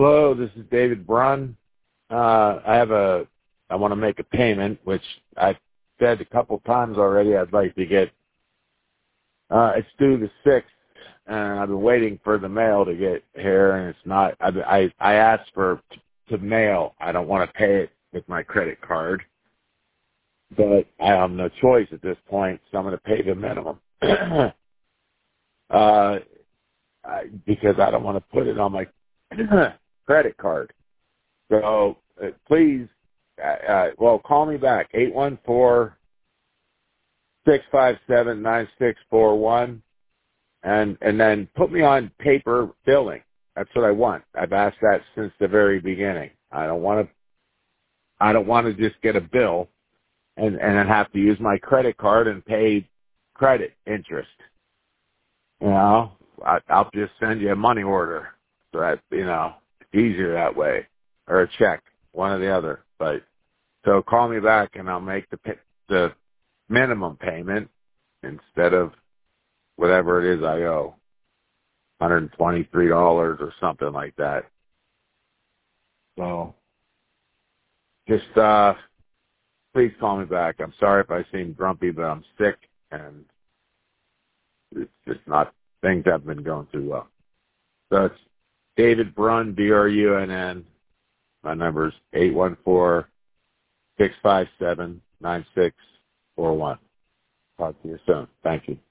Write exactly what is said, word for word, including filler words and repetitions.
Hello, this is David Brunn. Uh, I have a, I want to make a payment, which I've said a couple times already I'd like to get. Uh, it's due the sixth, and I've been waiting for the mail to get here, and it's not. I I, I asked for to mail. I don't want to pay it with my credit card, but I have no choice at this point, so I'm going to pay the minimum. uh, I, because I don't want to put it on my credit card. So uh, please, uh, uh, well, call me back, eight one four, six five seven, nine six four one, and, and then put me on paper billing. That's what I want. I've asked that since the very beginning. I don't want to, I don't want to just get a bill and, and then have to use my credit card and pay credit interest. You know, I, I'll just send you a money order. So that, you know, it's easier that way. Or a check, one or the other. But so call me back and I'll make the the minimum payment instead of whatever it is I owe, one hundred twenty-three dollars or something like that. So just uh, please call me back. I'm sorry if I seem grumpy, but I'm sick and it's just not, things haven't been going too well. So it's David Brunn, B R U N N. My number's eight one four, six five seven, nine six four one. Talk to you soon. Thank you.